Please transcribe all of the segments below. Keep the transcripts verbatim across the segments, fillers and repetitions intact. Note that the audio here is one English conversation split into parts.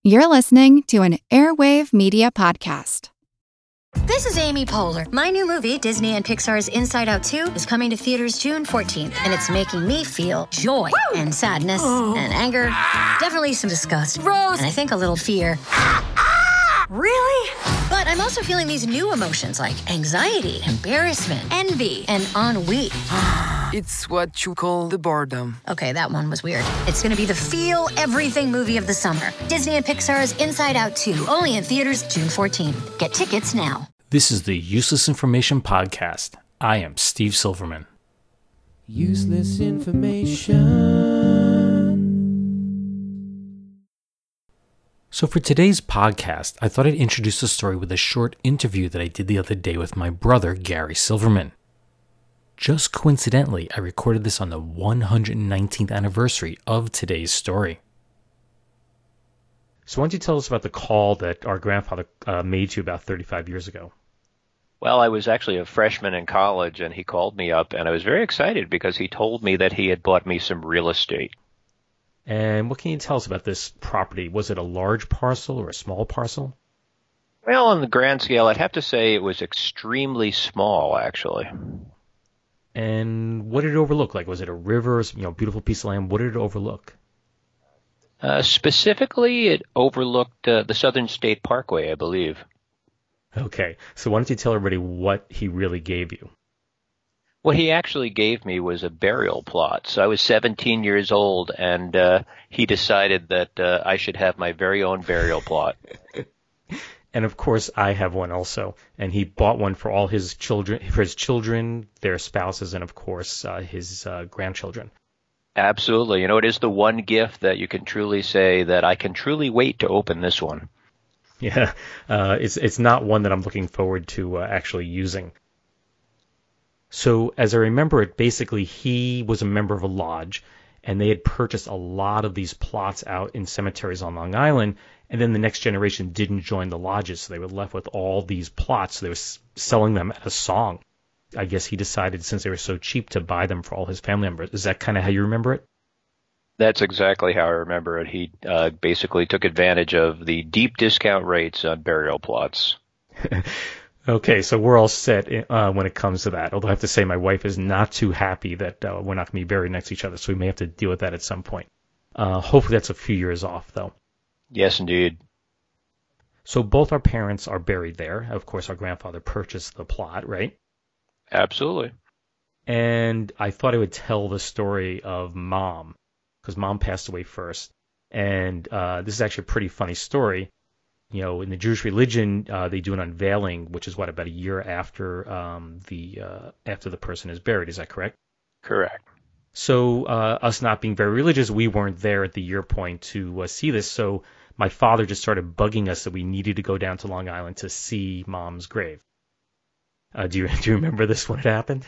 You're listening to an Airwave Media Podcast. This is Amy Poehler. My new movie, Disney and Pixar's Inside Out two, is coming to theaters June fourteenth, and it's making me feel joy Woo! and sadness oh. and anger, definitely some disgust, Rose, and I think a little fear. Really? But I'm also feeling these new emotions like anxiety, embarrassment, envy, and ennui. It's what you call the boredom. Okay, that one was weird. It's going to be the feel everything movie of the summer. Disney and Pixar's Inside Out two, only in theaters June fourteenth. Get tickets now. This is the Useless Information Podcast. I am Steve Silverman. Useless information. So for today's podcast, I thought I'd introduce the story with a short interview that I did the other day with my brother, Gary Silverman. Just coincidentally, I recorded this on the one hundred nineteenth anniversary of today's story. So why don't you tell us about the call that our grandfather uh, made to you about thirty-five years ago? Well, I was actually a freshman in college, and he called me up, and I was very excited because he told me that he had bought me some real estate. And what can you tell us about this property? Was it a large parcel or a small parcel? Well, on the grand scale, I'd have to say it was extremely small, actually. And what did it overlook? Like, was it a river, you know, beautiful piece of land? What did it overlook? Uh, specifically, it overlooked uh, the Southern State Parkway, I believe. Okay, so why don't you tell everybody what he really gave you? What he actually gave me was a burial plot. So I was seventeen years old, and uh, he decided that uh, I should have my very own burial plot. And of course, I have one also. And he bought one for all his children, for his children, their spouses, and of course, uh, his uh, grandchildren. Absolutely. You know, it is the one gift that you can truly say that I can truly wait to open this one. Yeah, uh, it's it's not one that I'm looking forward to uh, actually using. So as I remember it, basically he was a member of a lodge, and they had purchased a lot of these plots out in cemeteries on Long Island, and then the next generation didn't join the lodges, so they were left with all these plots. So they were s- selling them at a song. I guess he decided, since they were so cheap, to buy them for all his family members. Is that kind of how you remember it? That's exactly how I remember it. He uh, basically took advantage of the deep discount rates on burial plots. Okay, so we're all set uh, when it comes to that. Although I have to say my wife is not too happy that uh, we're not going to be buried next to each other, so we may have to deal with that at some point. Uh, hopefully that's a few years off, though. Yes, indeed. So both our parents are buried there. Of course, our grandfather purchased the plot, right? Absolutely. And I thought I would tell the story of Mom, because Mom passed away first. And uh, this is actually a pretty funny story. You know, in the Jewish religion, uh, they do an unveiling, which is what, about a year after um, the uh, after the person is buried. Is that correct? Correct. So uh, us not being very religious, we weren't there at the year point to uh, see this. So my father just started bugging us that we needed to go down to Long Island to see Mom's grave. Uh, do you do you remember this when it happened?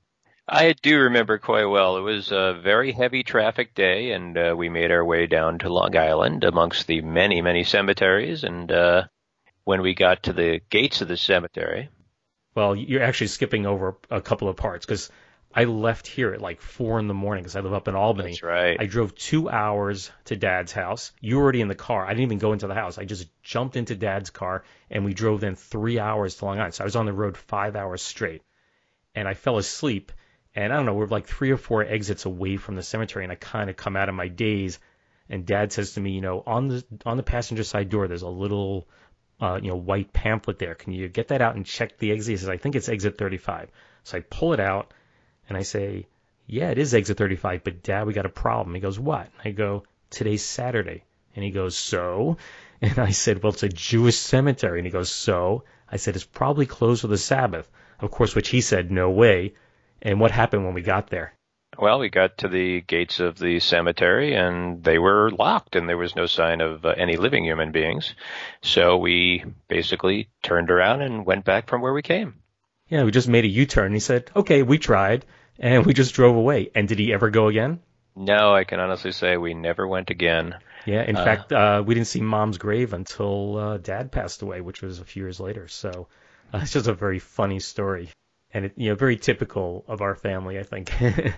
I do remember quite well. It was a very heavy traffic day, and uh, we made our way down to Long Island amongst the many, many cemeteries. And uh, when we got to the gates of the cemetery... Well, you're actually skipping over a couple of parts, because I left here at like four in the morning, because I live up in Albany. That's right. I drove two hours to Dad's house. You were already in the car. I didn't even go into the house. I just jumped into Dad's car, and we drove then three hours to Long Island. So I was on the road five hours straight, and I fell asleep. And I don't know, we're like three or four exits away from the cemetery, and I kind of come out of my daze, and Dad says to me, you know, on the on the passenger side door, there's a little, uh, you know, white pamphlet there. Can you get that out and check the exit? He says, I think it's exit thirty-five. So I pull it out, and I say, yeah, it is exit thirty-five, but Dad, we got a problem. He goes, what? I go, today's Saturday. And he goes, so? And I said, well, it's a Jewish cemetery. And he goes, so? I said, it's probably closed for the Sabbath. Of course, which he said, no way. And what happened when we got there? Well, we got to the gates of the cemetery, and they were locked, and there was no sign of uh, any living human beings. So we basically turned around and went back from where we came. Yeah, we just made a U-turn. He said, okay, we tried, and we just drove away. And did he ever go again? No, I can honestly say we never went again. Yeah, in uh, fact, uh, we didn't see Mom's grave until uh, Dad passed away, which was a few years later. So uh, it's just a very funny story. And, it, you know, very typical of our family, I think.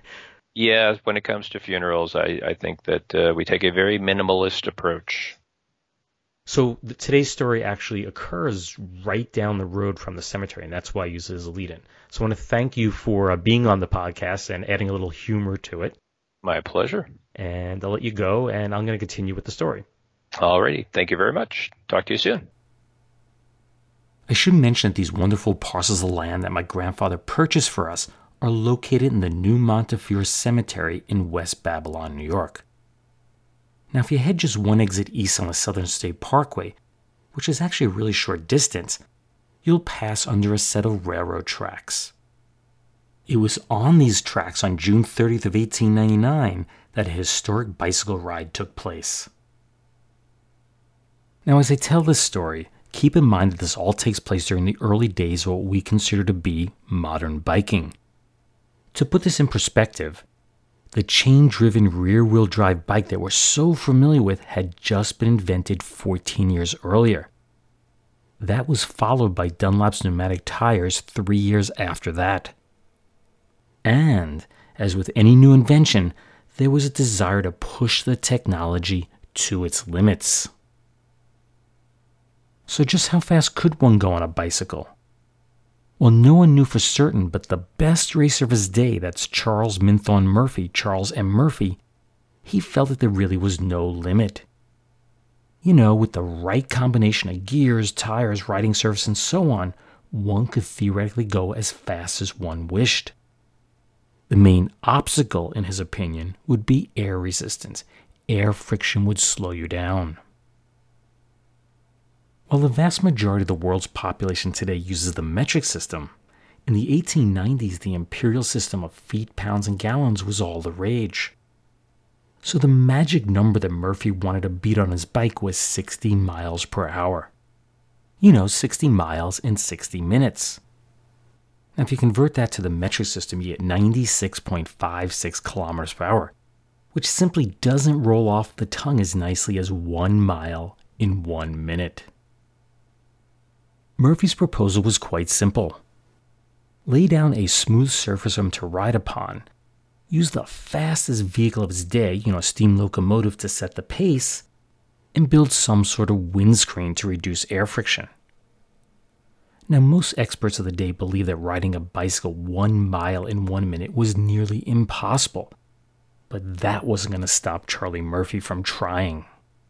Yeah, when it comes to funerals, I, I think that uh, we take a very minimalist approach. So the, today's story actually occurs right down the road from the cemetery, and that's why I use it as a lead-in. So I want to thank you for uh, being on the podcast and adding a little humor to it. My pleasure. And I'll let you go, and I'm going to continue with the story. Alrighty. Thank you very much. Talk to you soon. I should mention that these wonderful parcels of land that my grandfather purchased for us are located in the New Montefiore Cemetery in West Babylon, New York. Now, if you head just one exit east on the Southern State Parkway, which is actually a really short distance, you'll pass under a set of railroad tracks. It was on these tracks on June thirtieth of eighteen ninety-nine that a historic bicycle ride took place. Now, as I tell this story, keep in mind that this all takes place during the early days of what we consider to be modern biking. To put this in perspective, the chain-driven rear-wheel drive bike that we're so familiar with had just been invented fourteen years earlier. That was followed by Dunlop's pneumatic tires three years after that. And, as with any new invention, there was a desire to push the technology to its limits. So just how fast could one go on a bicycle? Well, no one knew for certain, but the best racer of his day, that's Charles Minthorn Murphy, Charles M. Murphy, he felt that there really was no limit. You know, with the right combination of gears, tires, riding surface, and so on, one could theoretically go as fast as one wished. The main obstacle, in his opinion, would be air resistance. Air friction would slow you down. While the vast majority of the world's population today uses the metric system, in the eighteen nineties the imperial system of feet, pounds, and gallons was all the rage. So the magic number that Murphy wanted to beat on his bike was sixty miles per hour. You know, sixty miles in sixty minutes. Now if you convert that to the metric system, you get ninety-six point five six kilometers per hour, which simply doesn't roll off the tongue as nicely as one mile in one minute. Murphy's proposal was quite simple. Lay down a smooth surface for him to ride upon, use the fastest vehicle of his day, you know, a steam locomotive, to set the pace, and build some sort of windscreen to reduce air friction. Now, most experts of the day believe that riding a bicycle one mile in one minute was nearly impossible, but that wasn't going to stop Charlie Murphy from trying.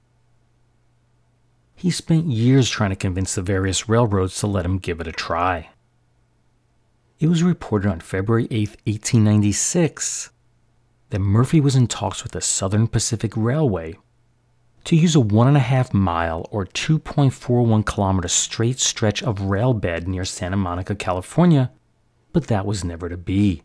He spent years trying to convince the various railroads to let him give it a try. It was reported on February eighth, eighteen ninety-six, that Murphy was in talks with the Southern Pacific Railway to use a one and a half mile or two point four one kilometer straight stretch of rail bed near Santa Monica, California, but that was never to be.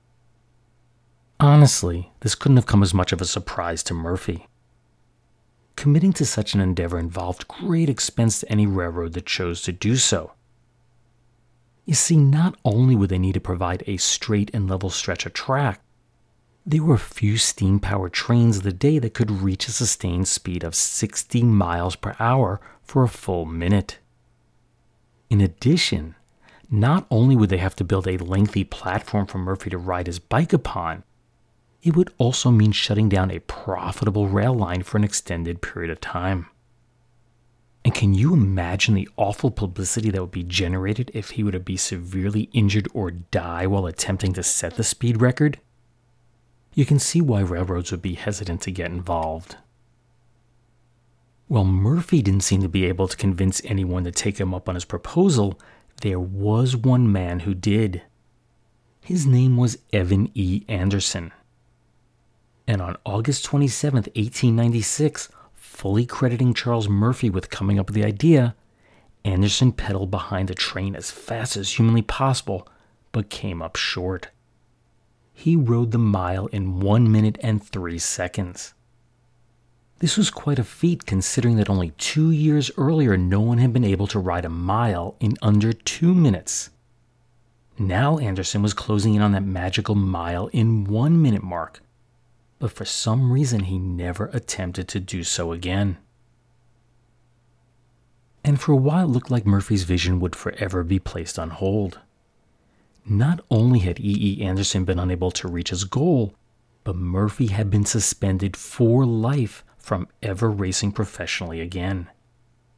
Honestly, this couldn't have come as much of a surprise to Murphy. Committing to such an endeavor involved great expense to any railroad that chose to do so. You see, not only would they need to provide a straight and level stretch of track, there were few steam-powered trains of the day that could reach a sustained speed of sixty miles per hour for a full minute. In addition, not only would they have to build a lengthy platform for Murphy to ride his bike upon, it would also mean shutting down a profitable rail line for an extended period of time. And can you imagine the awful publicity that would be generated if he were to be severely injured or die while attempting to set the speed record? You can see why railroads would be hesitant to get involved. While Murphy didn't seem to be able to convince anyone to take him up on his proposal, there was one man who did. His name was Evan E. Anderson. And on August twenty-seventh, eighteen ninety-six, fully crediting Charles Murphy with coming up with the idea, Anderson pedaled behind the train as fast as humanly possible, but came up short. He rode the mile in one minute and three seconds. This was quite a feat considering that only two years earlier no one had been able to ride a mile in under two minutes. Now Anderson was closing in on that magical mile in one minute mark, but for some reason he never attempted to do so again. And for a while it looked like Murphy's vision would forever be placed on hold. Not only had E E. Anderson been unable to reach his goal, but Murphy had been suspended for life from ever racing professionally again.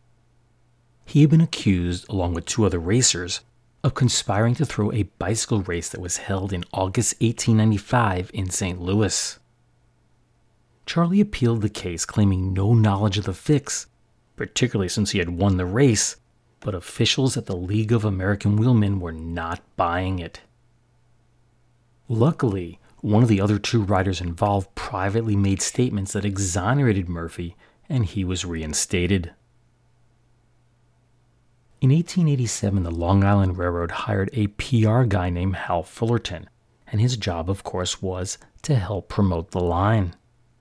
He had been accused, along with two other racers, of conspiring to throw a bicycle race that was held in August eighteen ninety-five in Saint Louis. Charlie appealed the case, claiming no knowledge of the fix, particularly since he had won the race, but officials at the League of American Wheelmen were not buying it. Luckily, one of the other two riders involved privately made statements that exonerated Murphy, and he was reinstated. In eighteen eighty-seven, the Long Island Railroad hired a P R guy named Hal Fullerton, and his job, of course, was to help promote the line.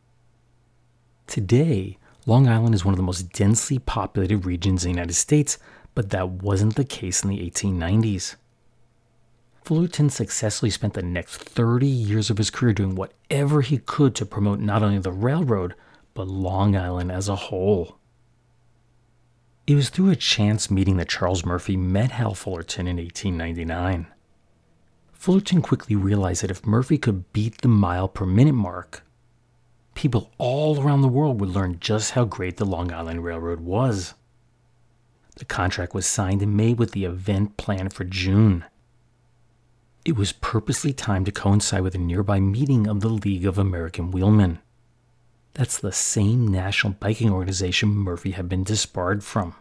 Today, Long Island is one of the most densely populated regions in the United States, but that wasn't the case in the eighteen nineties. Fullerton successfully spent the next thirty years of his career doing whatever he could to promote not only the railroad, but Long Island as a whole. It was through a chance meeting that Charles Murphy met Hal Fullerton in eighteen ninety-nine. Fullerton quickly realized that if Murphy could beat the mile per minute mark, people all around the world would learn just how great the Long Island Railroad was. The contract was signed and made with the event planned for June. It was purposely timed to coincide with a nearby meeting of the League of American Wheelmen. That's the same national biking organization Murphy had been disbarred from.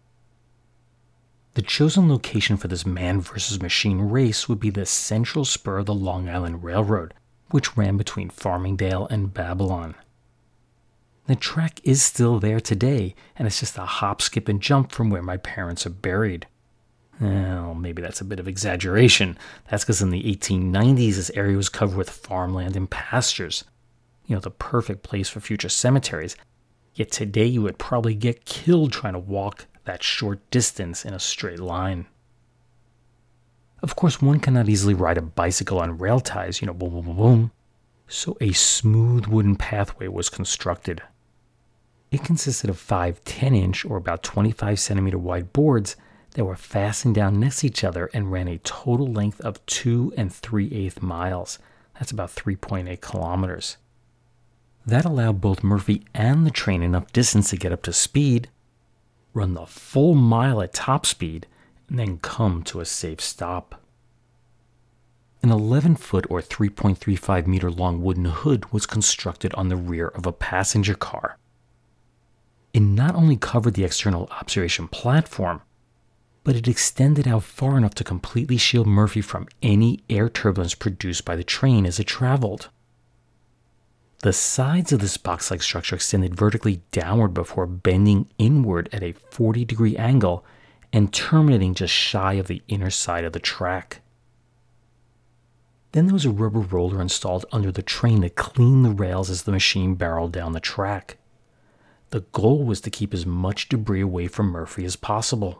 The chosen location for this man versus machine race would be the central spur of the Long Island Railroad, which ran between Farmingdale and Babylon. The track is still there today, and it's just a hop, skip, and jump from where my parents are buried. Well, maybe that's a bit of exaggeration. That's because in the eighteen nineties, this area was covered with farmland and pastures. You know, the perfect place for future cemeteries. Yet today you would probably get killed trying to walk that short distance in a straight line. Of course, one cannot easily ride a bicycle on rail ties, you know, boom, boom, boom, boom. So a smooth wooden pathway was constructed. It consisted of five ten-inch or about twenty-five centimeter wide boards that were fastened down next to each other and ran a total length of two and three-eighths miles. That's about three point eight kilometers. That allowed both Murphy and the train enough distance to get up to speed, run the full mile at top speed, and then come to a safe stop. An eleven-foot or three point three five meter long wooden hood was constructed on the rear of a passenger car. It not only covered the external observation platform, but it extended out far enough to completely shield Murphy from any air turbulence produced by the train as it traveled. The sides of this box-like structure extended vertically downward before bending inward at a forty degree angle and terminating just shy of the inner side of the track. Then there was a rubber roller installed under the train to clean the rails as the machine barreled down the track. The goal was to keep as much debris away from Murphy as possible.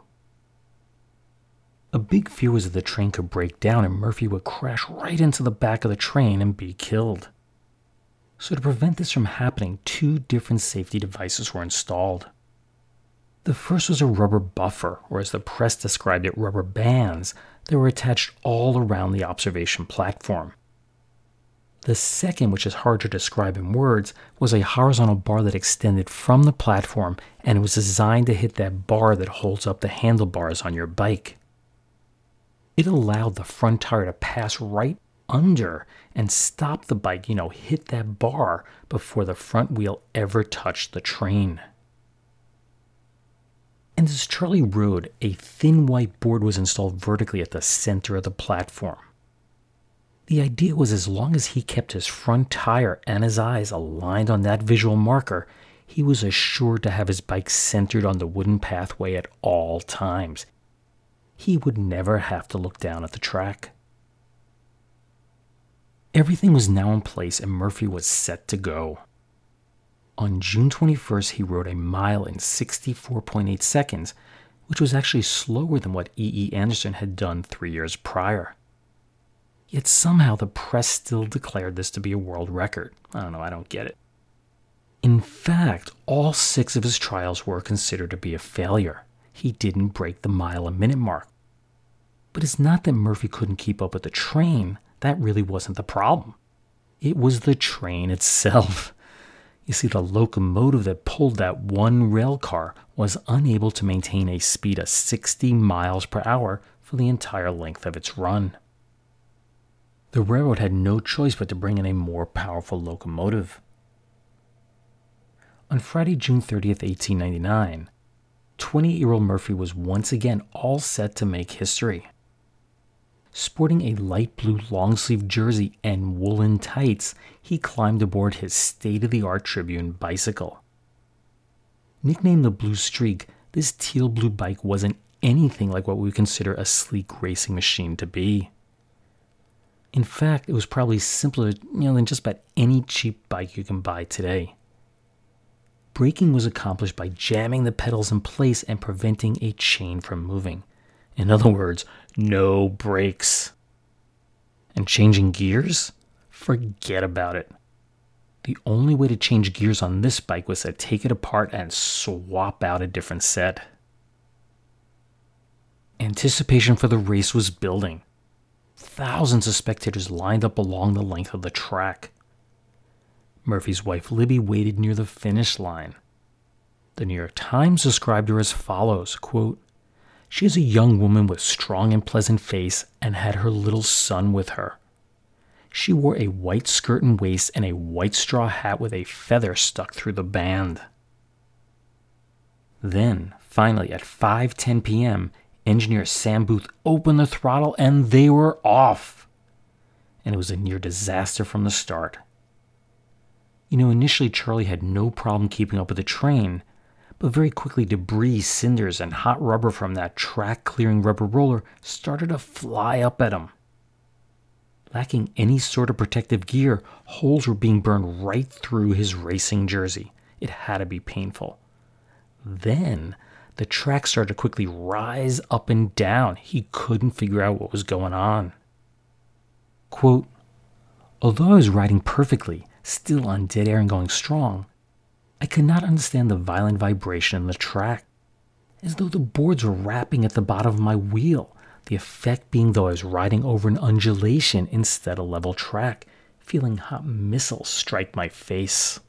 A big fear was that the train could break down and Murphy would crash right into the back of the train and be killed. So to prevent this from happening, two different safety devices were installed. The first was a rubber buffer, or as the press described it, rubber bands that were attached all around the observation platform. The second, which is hard to describe in words, was a horizontal bar that extended from the platform, and it was designed to hit that bar that holds up the handlebars on your bike. It allowed the front tire to pass right under and stop the bike, you know, hit that bar before the front wheel ever touched the train. And as Charlie rode, a thin white board was installed vertically at the center of the platform. The idea was as long as he kept his front tire and his eyes aligned on that visual marker, he was assured to have his bike centered on the wooden pathway at all times. He would never have to look down at the track. Everything was now in place and Murphy was set to go. On June twenty-first, he rode a mile in sixty-four point eight seconds, which was actually slower than what E E. Anderson had done three years prior. Yet somehow the press still declared this to be a world record. I don't know, I don't get it. In fact, all six of his trials were considered to be a failure. He didn't break the mile a minute mark. But it's not that Murphy couldn't keep up with the train. That really wasn't the problem. It was the train itself. You see, the locomotive that pulled that one rail car was unable to maintain a speed of sixty miles per hour for the entire length of its run. The railroad had no choice but to bring in a more powerful locomotive. On Friday, June thirtieth, eighteen ninety-nine, twenty-eight-year-old Murphy was once again all set to make history. Sporting a light blue long-sleeve jersey and woolen tights, he climbed aboard his state-of-the-art Tribune bicycle. Nicknamed the Blue Streak, this teal-blue bike wasn't anything like what we would consider a sleek racing machine to be. In fact, it was probably simpler, you know, than just about any cheap bike you can buy today. Braking was accomplished by jamming the pedals in place and preventing a chain from moving. In other words, no brakes. And changing gears? Forget about it. The only way to change gears on this bike was to take it apart and swap out a different set. Anticipation for the race was building. Thousands of spectators lined up along the length of the track. Murphy's wife Libby waited near the finish line. The New York Times described her as follows, quote, "She is a young woman with strong and pleasant face and had her little son with her. She wore a white skirt and waist and a white straw hat with a feather stuck through the band." Then, finally, at five ten p.m., engineer Sam Booth opened the throttle and they were off. And it was a near disaster from the start. You know, initially Charlie had no problem keeping up with the train, but very quickly debris, cinders, and hot rubber from that track-clearing rubber roller started to fly up at him. Lacking any sort of protective gear, holes were being burned right through his racing jersey. It had to be painful. Then, the track started to quickly rise up and down. He couldn't figure out what was going on. Quote, "Although I was riding perfectly, still on dead air and going strong, I could not understand the violent vibration in the track, as though the boards were rapping at the bottom of my wheel, the effect being though I was riding over an undulation instead of level track, feeling hot missiles strike my face."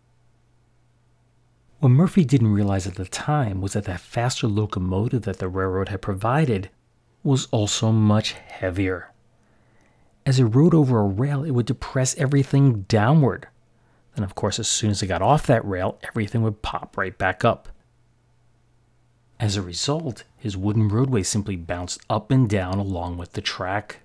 What Murphy didn't realize at the time was that that faster locomotive that the railroad had provided was also much heavier. As it rode over a rail, it would depress everything downward. Then, of course, as soon as it got off that rail, everything would pop right back up. As a result, his wooden roadway simply bounced up and down along with the track.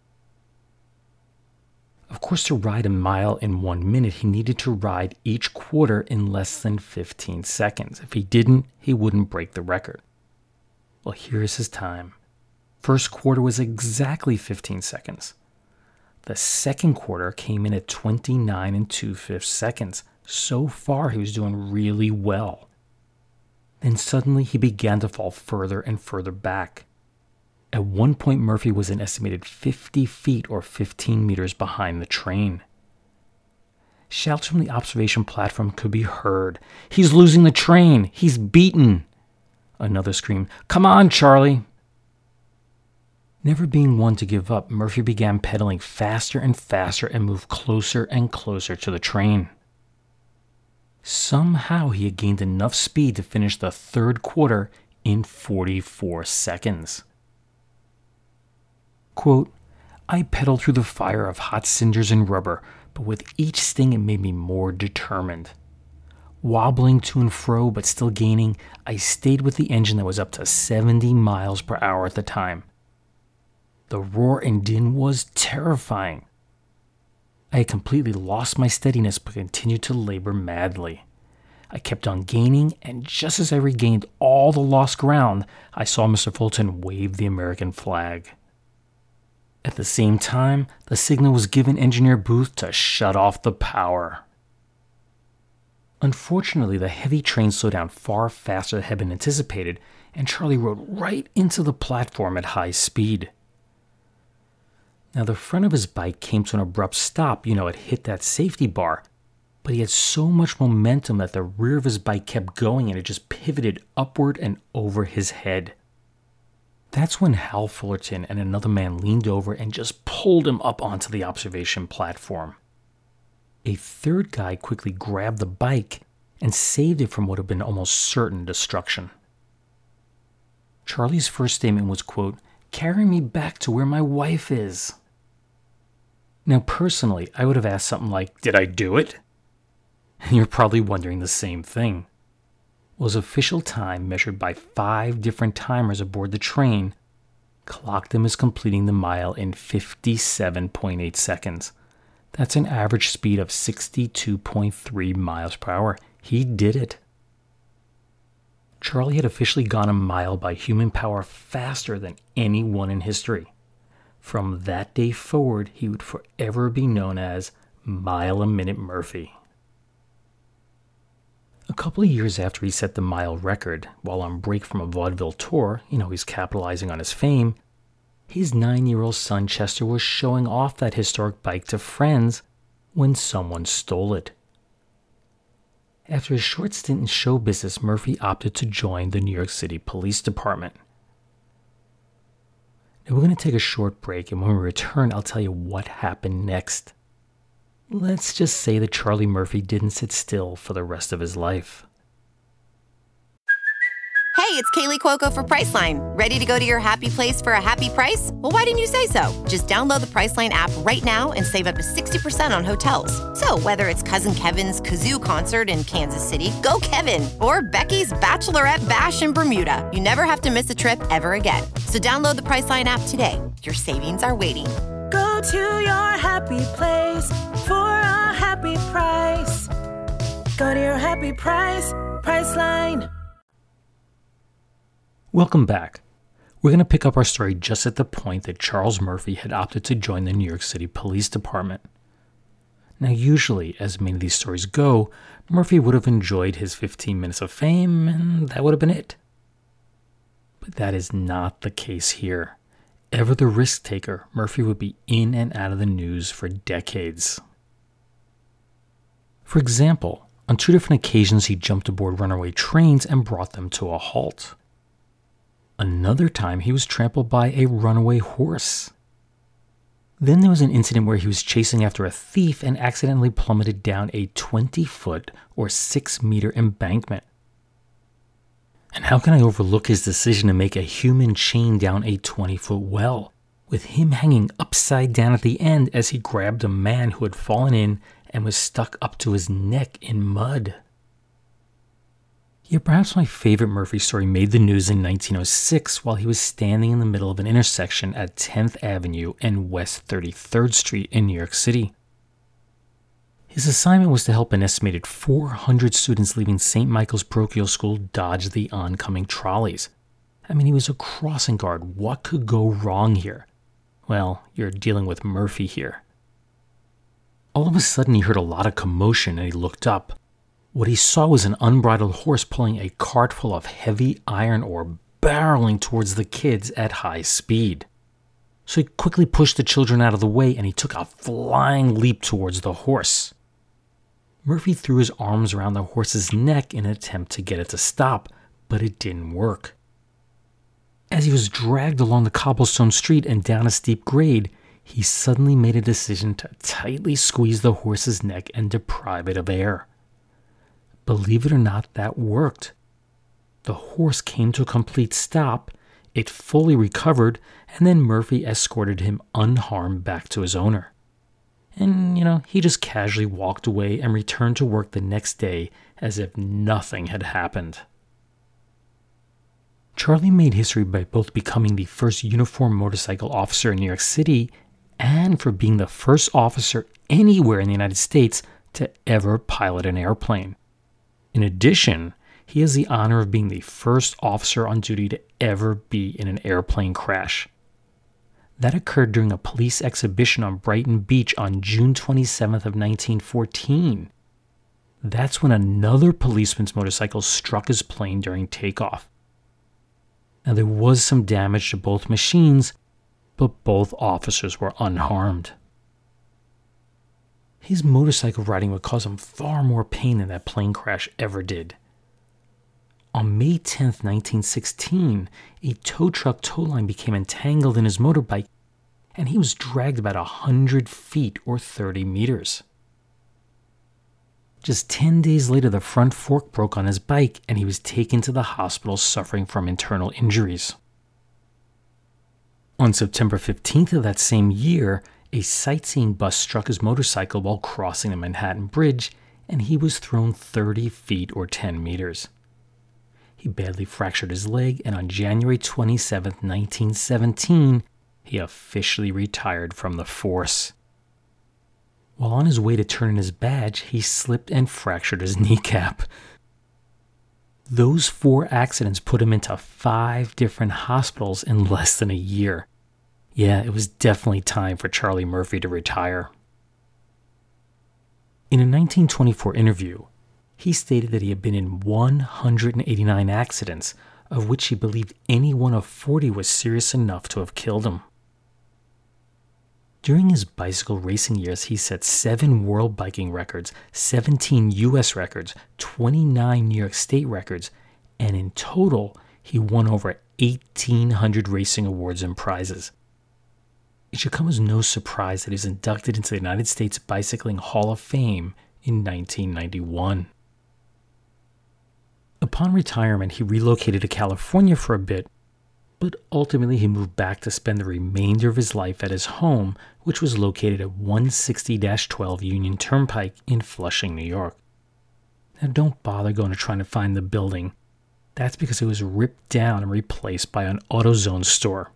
Of course, to ride a mile in one minute, he needed to ride each quarter in less than fifteen seconds. If he didn't, he wouldn't break the record. Well, here's his time. First quarter was exactly fifteen seconds. The second quarter came in at twenty-nine and two-fifths seconds. So far, he was doing really well. Then suddenly, he began to fall further and further back. At one point, Murphy was an estimated fifty feet or fifteen meters behind the train. Shouts from the observation platform could be heard. "He's losing the train! He's beaten!" Another screamed, "Come on, Charlie!" Never being one to give up, Murphy began pedaling faster and faster and moved closer and closer to the train. Somehow he had gained enough speed to finish the third quarter in forty-four seconds. Quote, "I pedaled through the fire of hot cinders and rubber, but with each sting it made me more determined. Wobbling to and fro, but still gaining, I stayed with the engine that was up to seventy miles per hour at the time. The roar and din was terrifying. I had completely lost my steadiness, but continued to labor madly. I kept on gaining, and just as I regained all the lost ground, I saw Mister Fulton wave the American flag. At the same time, the signal was given Engineer Booth to shut off the power." Unfortunately, the heavy train slowed down far faster than had been anticipated, and Charlie rode right into the platform at high speed. Now, the front of his bike came to an abrupt stop. You know, it hit that safety bar. But he had so much momentum that the rear of his bike kept going and it just pivoted upward and over his head. That's when Hal Fullerton and another man leaned over and just pulled him up onto the observation platform. a third guy quickly grabbed the bike and saved it from what had been almost certain destruction. Charlie's first statement was, quote, "Carry me back to where my wife is." Now, personally, I would have asked something like, "Did I do it?" And you're probably wondering the same thing. Well, his official time, measured by five different timers aboard the train, clocked him as completing the mile in fifty-seven point eight seconds. That's an average speed of sixty-two point three miles per hour. He did it. Charlie had officially gone a mile by human power faster than anyone in history. From that day forward, he would forever be known as Mile a Minute Murphy. A couple of years after he set the mile record, while on break from a vaudeville tour, you know, he's capitalizing on his fame, his nine-year-old son Chester was showing off that historic bike to friends when someone stole it. After a short stint in show business, Murphy opted to join the New York City Police Department. Now we're going to take a short break, and when we return, I'll tell you what happened next. Let's just say that Charlie Murphy didn't sit still for the rest of his life. Hey, it's Kaylee Cuoco for Priceline. Ready to go to your happy place for a happy price? Well, why didn't you say so? Just download the Priceline app right now and save up to sixty percent on hotels. So whether it's Cousin Kevin's Kazoo Concert in Kansas City, go Kevin, or Becky's Bachelorette Bash in Bermuda, you never have to miss a trip ever again. So download the Priceline app today. Your savings are waiting. Go to your happy place for a happy price. Go to your happy price, Priceline. Welcome back. We're going to pick up our story just at the point that Charles Murphy had opted to join the New York City Police Department. Now, usually, as many of these stories go, Murphy would have enjoyed his fifteen minutes of fame, and that would have been it. But that is not the case here. Ever the risk taker, Murphy would be in and out of the news for decades. For example, on two different occasions he jumped aboard runaway trains and brought them to a halt. Another time he was trampled by a runaway horse. Then there was an incident where he was chasing after a thief and accidentally plummeted down a twenty-foot or six-meter embankment. And how can I overlook his decision to make a human chain down a twenty-foot well, with him hanging upside down at the end as he grabbed a man who had fallen in and was stuck up to his neck in mud? Yet perhaps my favorite Murphy story made the news in nineteen oh six while he was standing in the middle of an intersection at tenth Avenue and West thirty-third Street in New York City. His assignment was to help an estimated four hundred students leaving Saint Michael's Parochial School dodge the oncoming trolleys. I mean, he was a crossing guard. What could go wrong here? Well, you're dealing with Murphy here. All of a sudden, he heard a lot of commotion and he looked up. What he saw was an unbridled horse pulling a cart full of heavy iron ore barreling towards the kids at high speed. So he quickly pushed the children out of the way and he took a flying leap towards the horse. Murphy threw his arms around the horse's neck in an attempt to get it to stop, but it didn't work. As he was dragged along the cobblestone street and down a steep grade, he suddenly made a decision to tightly squeeze the horse's neck and deprive it of air. Believe it or not, that worked. The horse came to a complete stop, it fully recovered, and then Murphy escorted him unharmed back to his owner. And, you know, he just casually walked away and returned to work the next day as if nothing had happened. Charlie made history by both becoming the first uniformed motorcycle officer in New York City and for being the first officer anywhere in the United States to ever pilot an airplane. In addition, he has the honor of being the first officer on duty to ever be in an airplane crash. That occurred during a police exhibition on Brighton Beach on June twenty-seventh of nineteen fourteen. That's when another policeman's motorcycle struck his plane during takeoff. Now there was some damage to both machines, but both officers were unharmed. His motorcycle riding would cause him far more pain than that plane crash ever did. On May tenth, nineteen sixteen, a tow truck tow line became entangled in his motorbike, and he was dragged about one hundred feet or thirty meters. Just ten days later, the front fork broke on his bike and he was taken to the hospital suffering from internal injuries. On September fifteenth of that same year, a sightseeing bus struck his motorcycle while crossing the Manhattan Bridge, and he was thrown thirty feet or ten meters. He badly fractured his leg, and on January twenty-seventh, nineteen seventeen, he officially retired from the force. While on his way to turn in his badge, he slipped and fractured his kneecap. Those four accidents put him into five different hospitals in less than a year. Yeah, it was definitely time for Charlie Murphy to retire. In a nineteen twenty-four interview, he stated that he had been in one hundred eighty-nine accidents, of which he believed any one of forty was serious enough to have killed him. During his bicycle racing years, he set seven world biking records, seventeen U S records, twenty-nine New York State records, and in total, he won over eighteen hundred racing awards and prizes. It should come as no surprise that he was inducted into the United States Bicycling Hall of Fame in nineteen ninety-one. Upon retirement, he relocated to California for a bit, but ultimately he moved back to spend the remainder of his life at his home, which was located at one sixty dash twelve Union Turnpike in Flushing, New York. Now don't bother going to trying to find the building. That's because it was ripped down and replaced by an AutoZone store.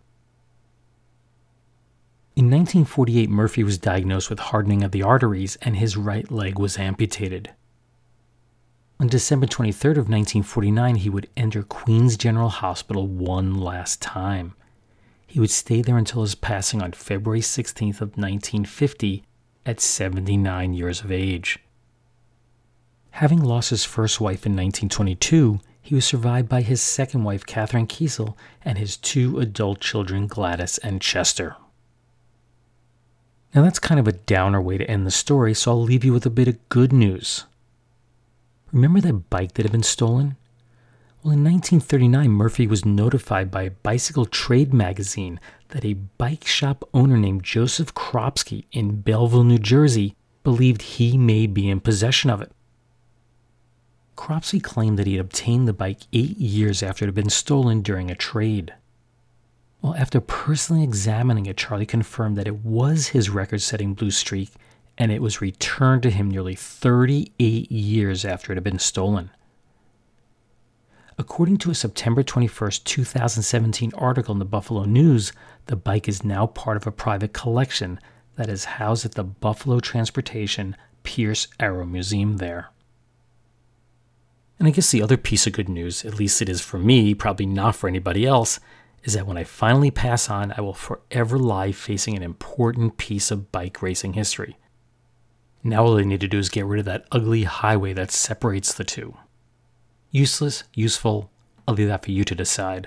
In nineteen forty-eight, Murphy was diagnosed with hardening of the arteries and his right leg was amputated. On December twenty-third of nineteen forty-nine, he would enter Queens General Hospital one last time. He would stay there until his passing on February sixteenth of nineteen fifty at seventy-nine years of age. Having lost his first wife in nineteen twenty-two, he was survived by his second wife, Catherine Kiesel, and his two adult children, Gladys and Chester. Now that's kind of a downer way to end the story, so I'll leave you with a bit of good news. Remember that bike that had been stolen? Well, in nineteen thirty-nine, Murphy was notified by a bicycle trade magazine that a bike shop owner named Joseph Kropsky in Belleville, New Jersey, believed he may be in possession of it. Kropsky claimed that he had obtained the bike eight years after it had been stolen during a trade. Well, after personally examining it, Charlie confirmed that it was his record-setting Blue Streak, and it was returned to him nearly thirty-eight years after it had been stolen. According to a September twenty-first, twenty seventeen article in the Buffalo News, the bike is now part of a private collection that is housed at the Buffalo Transportation Pierce Arrow Museum there. And I guess the other piece of good news, at least it is for me, probably not for anybody else, is that when I finally pass on, I will forever lie facing an important piece of bike racing history. Now all I need to do is get rid of that ugly highway that separates the two. Useless, useful, I'll leave that for you to decide.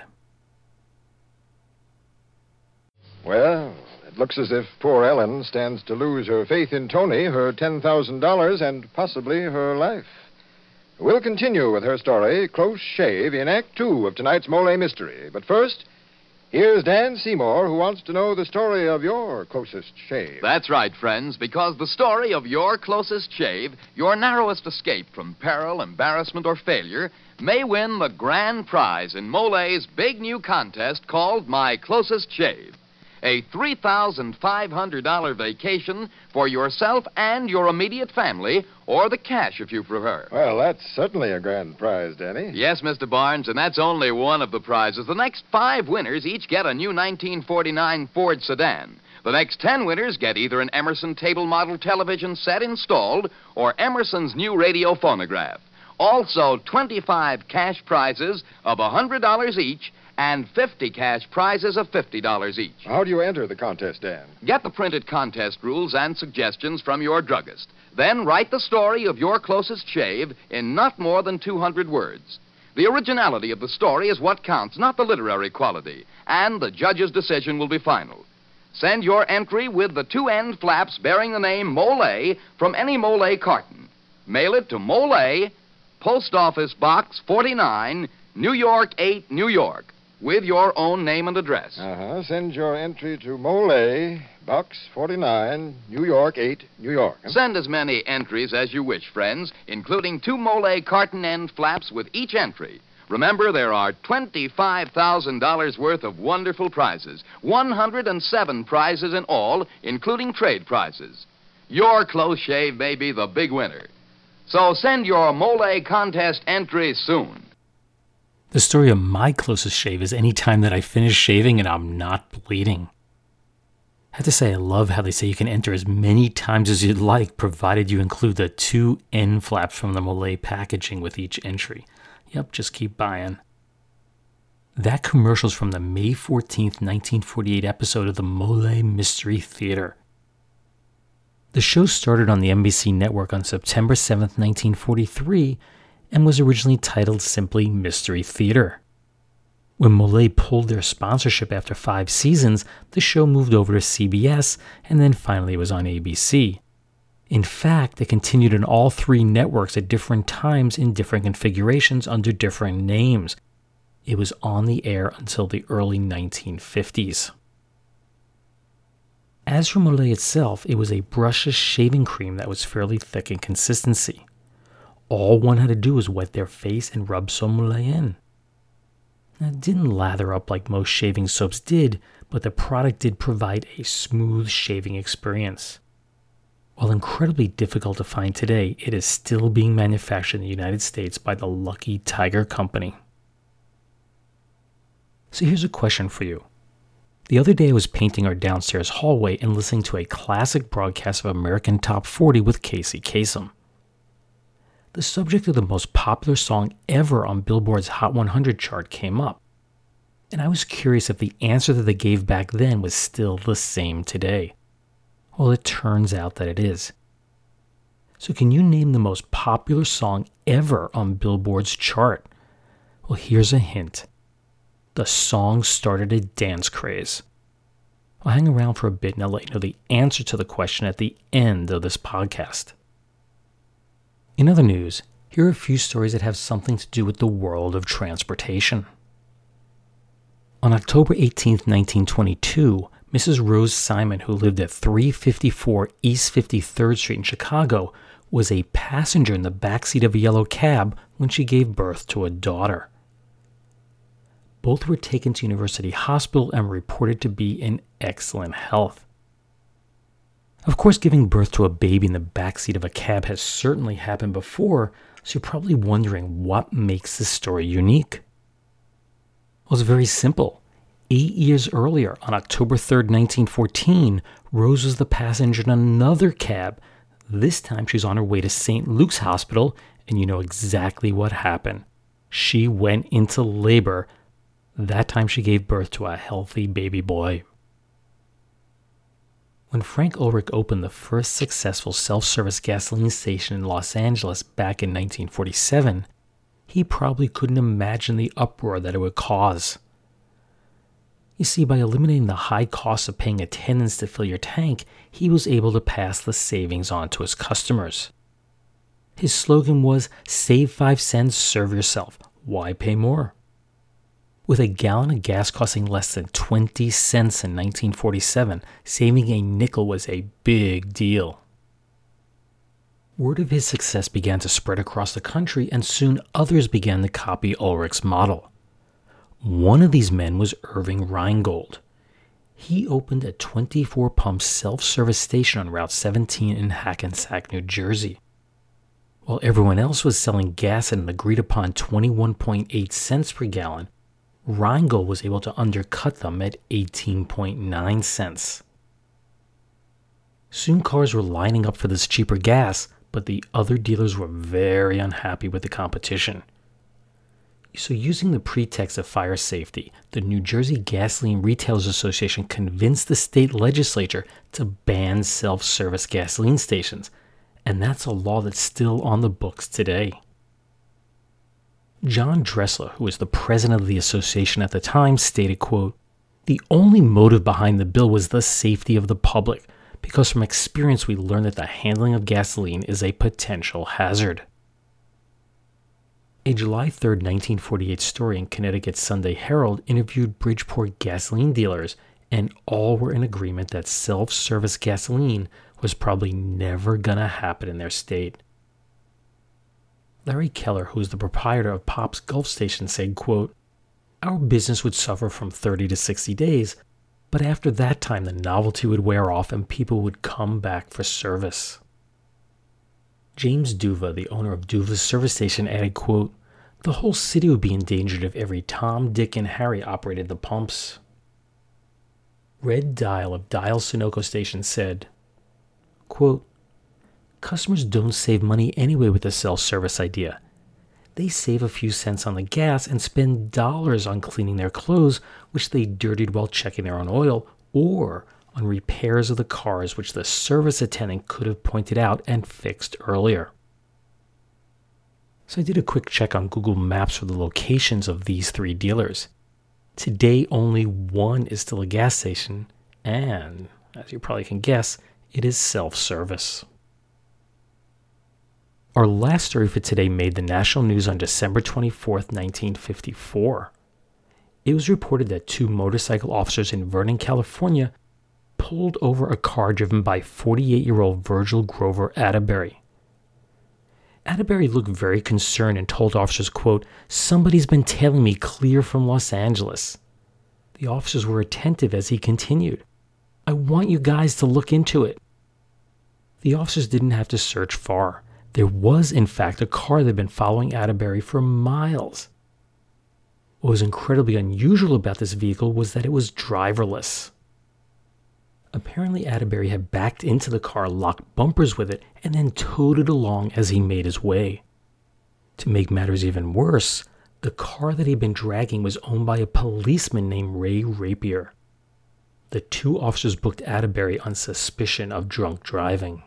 Well, it looks as if poor Ellen stands to lose her faith in Tony, her ten thousand dollars, and possibly her life. We'll continue with her story, Close Shave, in Act Two of tonight's Mole Mystery. But first, here's Dan Seymour, who wants to know the story of your closest shave. That's right, friends, because the story of your closest shave, your narrowest escape from peril, embarrassment, or failure, may win the grand prize in Mole's big new contest called My Closest Shave. A three thousand five hundred dollars vacation for yourself and your immediate family, or the cash if you prefer. Well, that's certainly a grand prize, Danny. Yes, Mister Barnes, and that's only one of the prizes. The next five winners each get a new nineteen forty-nine Ford sedan. The next ten winners get either an Emerson table model television set installed or Emerson's new radio phonograph. Also, twenty-five cash prizes of one hundred dollars each and fifty cash prizes of fifty dollars each. How do you enter the contest, Dan? Get the printed contest rules and suggestions from your druggist. Then write the story of your closest shave in not more than two hundred words. The originality of the story is what counts, not the literary quality, and the judge's decision will be final. Send your entry with the two end flaps bearing the name Mole from any Mole carton. Mail it to Mole, Post Office Box forty-nine, New York eight, New York. with your own name and address. Uh-huh. Send your entry to Mole, Box forty-nine, New York eight, New York. Send as many entries as you wish, friends, including two Mole carton end flaps with each entry. Remember, there are twenty-five thousand dollars worth of wonderful prizes. one hundred seven prizes in all, including trade prizes. Your close shave may be the big winner. So send your Mole contest entries soon. The story of my closest shave is any time that I finish shaving and I'm not bleeding. I have to say, I love how they say you can enter as many times as you'd like, provided you include the two end flaps from the Mole packaging with each entry. Yep, just keep buying. That commercial's from the May fourteenth, nineteen forty-eight episode of the Mole Mystery Theater. The show started on the N B C network on September seventh, nineteen forty-three, and was originally titled simply Mystery Theater. When Mole pulled their sponsorship after five seasons, the show moved over to C B S, and then finally it was on A B C. In fact, it continued on all three networks at different times in different configurations under different names. It was on the air until the early nineteen fifties. As for Mole itself, it was a brushless shaving cream that was fairly thick in consistency. All one had to do was wet their face and rub some Mole in. Now, it didn't lather up like most shaving soaps did, but the product did provide a smooth shaving experience. While incredibly difficult to find today, it is still being manufactured in the United States by the Lucky Tiger Company. So here's a question for you. The other day I was painting our downstairs hallway and listening to a classic broadcast of American Top forty with Casey Kasem. The subject of the most popular song ever on Billboard's Hot one hundred chart came up, and I was curious if the answer that they gave back then was still the same today. Well, it turns out that it is. So can you name the most popular song ever on Billboard's chart? Well, here's a hint. The song started a dance craze. I'll hang around for a bit and I'll let you know the answer to the question at the end of this podcast. In other news, here are a few stories that have something to do with the world of transportation. On October eighteenth, nineteen twenty-two, Missus Rose Simon, who lived at three fifty-four East fifty-third Street in Chicago, was a passenger in the backseat of a yellow cab when she gave birth to a daughter. Both were taken to University Hospital and were reported to be in excellent health. Of course, giving birth to a baby in the backseat of a cab has certainly happened before, so you're probably wondering what makes this story unique. Well, it's very simple. Eight years earlier, on October third, nineteen fourteen, Rose was the passenger in another cab. This time she's on her way to Saint Luke's Hospital, and you know exactly what happened. She went into labor. That time she gave birth to a healthy baby boy. When Frank Ulrich opened the first successful self-service gasoline station in Los Angeles back in nineteen forty-seven, he probably couldn't imagine the uproar that it would cause. You see, by eliminating the high cost of paying attendants to fill your tank, he was able to pass the savings on to his customers. His slogan was, "Save five cents, serve yourself. Why pay more?" With a gallon of gas costing less than twenty cents in nineteen forty-seven, saving a nickel was a big deal. Word of his success began to spread across the country, and soon others began to copy Ulrich's model. One of these men was Irving Reingold. He opened a twenty-four pump self-service station on Route seventeen in Hackensack, New Jersey. While everyone else was selling gas at an agreed-upon twenty-one point eight cents per gallon, Reingold was able to undercut them at eighteen point nine cents. Soon cars were lining up for this cheaper gas, but the other dealers were very unhappy with the competition. So using the pretext of fire safety, the New Jersey Gasoline Retailers Association convinced the state legislature to ban self-service gasoline stations, and that's a law that's still on the books today. John Dressler, who was the president of the association at the time, stated, quote, "The only motive behind the bill was the safety of the public, because from experience we learned that the handling of gasoline is a potential hazard." A July third, nineteen forty-eight story in Connecticut's Sunday Herald interviewed Bridgeport gasoline dealers, and all were in agreement that self-service gasoline was probably never gonna happen in their state. Larry Keller, who is the proprietor of Pop's Gulf Station, said, quote, "Our business would suffer from thirty to sixty days, but after that time the novelty would wear off and people would come back for service." James Duva, the owner of Duva's service station, added, quote, "The whole city would be endangered if every Tom, Dick, and Harry operated the pumps." Red Dial of Dial Sunoco Station said, quote, "Customers don't save money anyway with the self-service idea. They save a few cents on the gas and spend dollars on cleaning their clothes, which they dirtied while checking their own oil, or on repairs of the cars which the service attendant could have pointed out and fixed earlier." So I did a quick check on Google Maps for the locations of these three dealers. Today, only one is still a gas station, and, as you probably can guess, it is self-service. Our last story for today made the national news on December twenty-fourth, nineteen fifty-four. It was reported that two motorcycle officers in Vernon, California, pulled over a car driven by forty-eight-year-old Virgil Grover Atterbury. Atterbury looked very concerned and told officers, quote, "Somebody's been tailing me clear from Los Angeles." The officers were attentive as he continued, "I want you guys to look into it." The officers didn't have to search far. There was, in fact, a car that had been following Atterbury for miles. What was incredibly unusual about this vehicle was that it was driverless. Apparently, Atterbury had backed into the car, locked bumpers with it, and then towed it along as he made his way. To make matters even worse, the car that he'd been dragging was owned by a policeman named Ray Rapier. The two officers booked Atterbury on suspicion of drunk driving.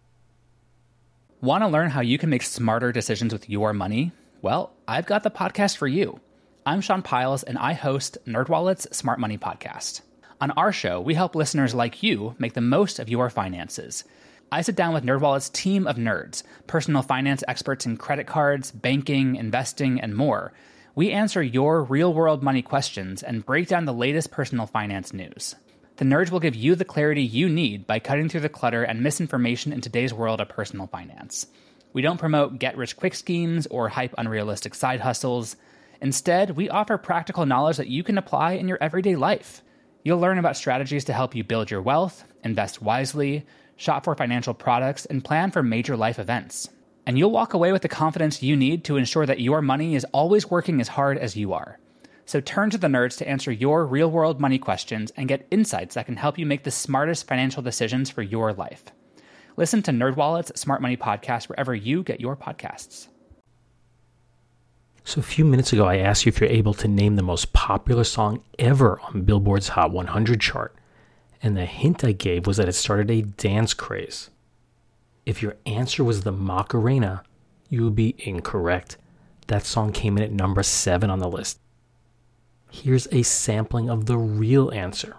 Want to learn how you can make smarter decisions with your money? Well, I've got the podcast for you. I'm Sean Piles, and I host NerdWallet's Smart Money Podcast. On our show, we help listeners like you make the most of your finances. I sit down with NerdWallet's team of nerds, personal finance experts in credit cards, banking, investing, and more. We answer your real-world money questions and break down the latest personal finance news. The nerds will give you the clarity you need by cutting through the clutter and misinformation in today's world of personal finance. We don't promote get-rich-quick schemes or hype unrealistic side hustles. Instead, we offer practical knowledge that you can apply in your everyday life. You'll learn about strategies to help you build your wealth, invest wisely, shop for financial products, and plan for major life events. And you'll walk away with the confidence you need to ensure that your money is always working as hard as you are. So turn to the nerds to answer your real-world money questions and get insights that can help you make the smartest financial decisions for your life. Listen to NerdWallet's Smart Money Podcast wherever you get your podcasts. So a few minutes ago, I asked you if you're able to name the most popular song ever on Billboard's Hot one hundred chart. And the hint I gave was that it started a dance craze. If your answer was the Macarena, you would be incorrect. That song came in at number seven on the list. Here's a sampling of the real answer.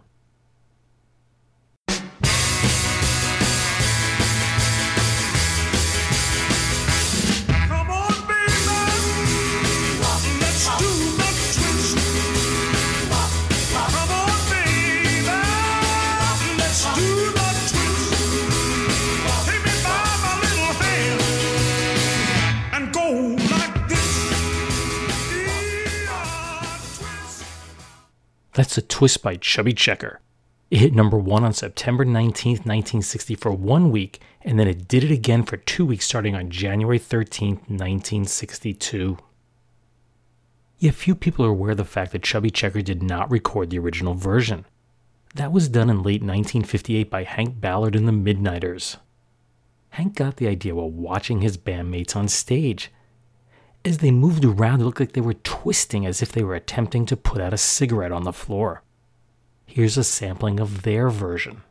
That's a Twist by Chubby Checker. It hit number one on September nineteenth, nineteen sixty for one week, and then it did it again for two weeks starting on January thirteenth, nineteen sixty-two. Yet few people are aware of the fact that Chubby Checker did not record the original version. That was done in late nineteen fifty-eight by Hank Ballard and the Midnighters. Hank got the idea while watching his bandmates on stage. As they moved around, it looked like they were twisting as if they were attempting to put out a cigarette on the floor. Here's a sampling of their version.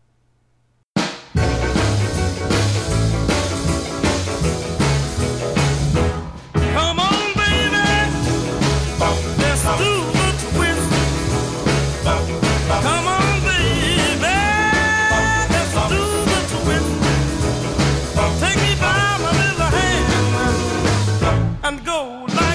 Come on, baby, let's do the twist. Come on, baby, let's do the twist. Take me by my little hand and go like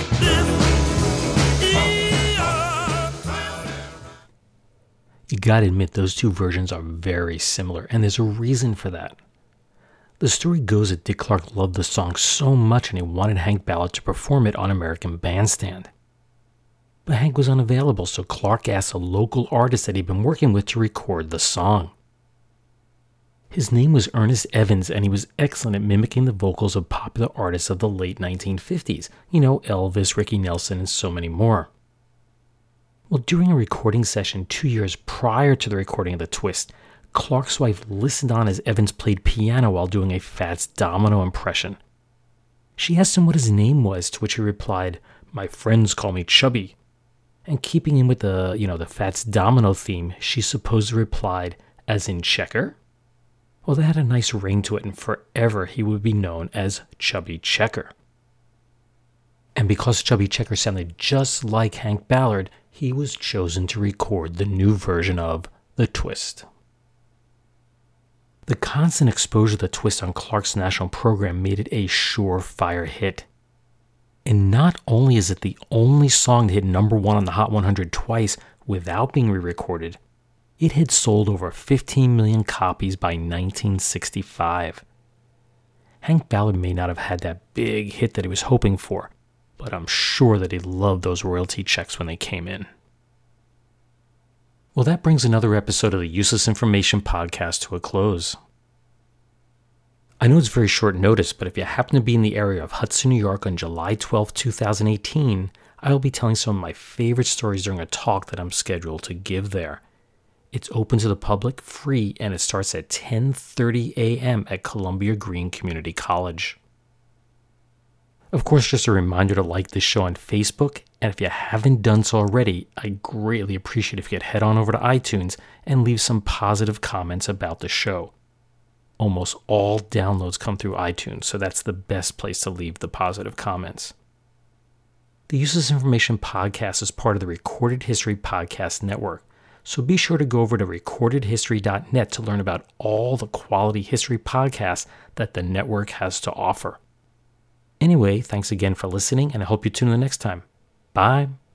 You gotta admit, those two versions are very similar, and there's a reason for that. The story goes that Dick Clark loved the song so much and he wanted Hank Ballard to perform it on American Bandstand. But Hank was unavailable, so Clark asked a local artist that he'd been working with to record the song. His name was Ernest Evans, and he was excellent at mimicking the vocals of popular artists of the late nineteen fifties. You know, Elvis, Ricky Nelson, and so many more. Well, during a recording session two years prior to the recording of The Twist, Clark's wife listened on as Evans played piano while doing a Fats Domino impression. She asked him what his name was, to which he replied, "My friends call me Chubby." And keeping in with the, you know, the Fats Domino theme, she supposedly replied, "As in Checker?" Well, that had a nice ring to it, and forever he would be known as Chubby Checker. And because Chubby Checker sounded just like Hank Ballard, he was chosen to record the new version of The Twist. The constant exposure of The Twist on Clark's national program made it a surefire hit. And not only is it the only song to hit number one on the Hot one hundred twice without being re-recorded, it had sold over fifteen million copies by nineteen sixty-five. Hank Ballard may not have had that big hit that he was hoping for, but I'm sure that he loved those royalty checks when they came in. Well, that brings another episode of the Useless Information Podcast to a close. I know it's very short notice, but if you happen to be in the area of Hudson, New York on July twelfth, twenty eighteen, I will be telling some of my favorite stories during a talk that I'm scheduled to give there. It's open to the public, free, and it starts at ten thirty a.m. at Columbia Green Community College. Of course, just a reminder to like this show on Facebook, and if you haven't done so already, I'd greatly appreciate if you could head on over to iTunes and leave some positive comments about the show. Almost all downloads come through iTunes, so that's the best place to leave the positive comments. The Useless Information Podcast is part of the Recorded History Podcast Network, so be sure to go over to recorded history dot net to learn about all the quality history podcasts that the network has to offer. Anyway, thanks again for listening, and I hope you tune in the next time. Bye.